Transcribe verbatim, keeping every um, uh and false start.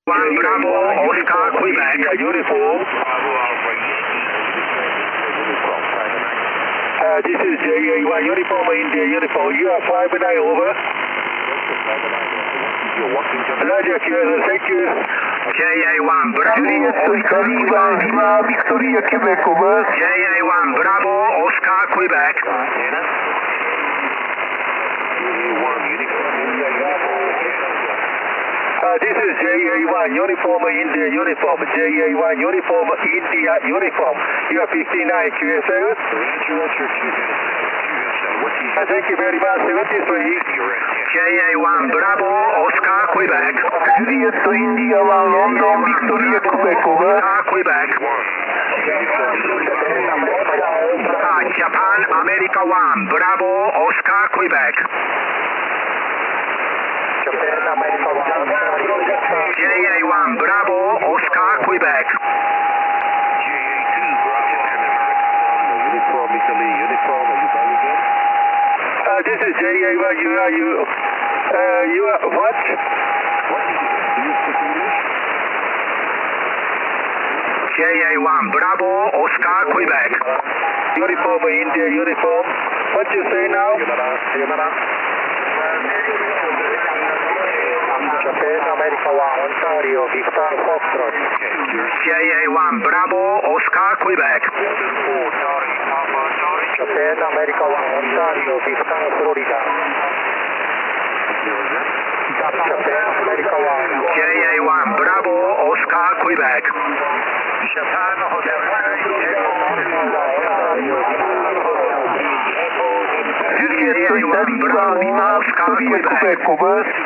one Bravo, Oscar, Quebec, uniform. Uh, this is J A one, uniform, India, uniform. You are five nine, over. Roger, thank you. J A one, Bravo, Oscar, Quebec. Victoria, Quebec, over. J A one, Bravo, Oscar, Quebec. Uh, this is J A one, uniform, India, uniform. J A one, uniform, India, uniform. You are fifty-nine, Q S L. Uh, thank you very much, seventy-three. J A one, Bravo, Oscar, Quebec. Juliet, India one, London, Victoria, Quebec, over. Oscar, Quebec. Uh, Japan, America one, Bravo, Oscar, Quebec. J A one, Bravo, Oscar, Quebec. J A two, Bravo, uniform, Italy, uniform, are you going again? Uh, this is J A one, you are, you, uh, you are, what? What is it? Do you speak English? J A one, Bravo, Oscar, Quebec. Uniform, India, uniform. What you say now? Japan, America one, Ontario, Victor, Foxtrot. J A one, Bravo, Oscar, Quebec. Japan, America one, Ontario, Victor, Florida. Japan, America one. J A one, Bravo, Oscar, Quebec. Japan, Hotel, J A one, Bravo, Oscar, Quebec.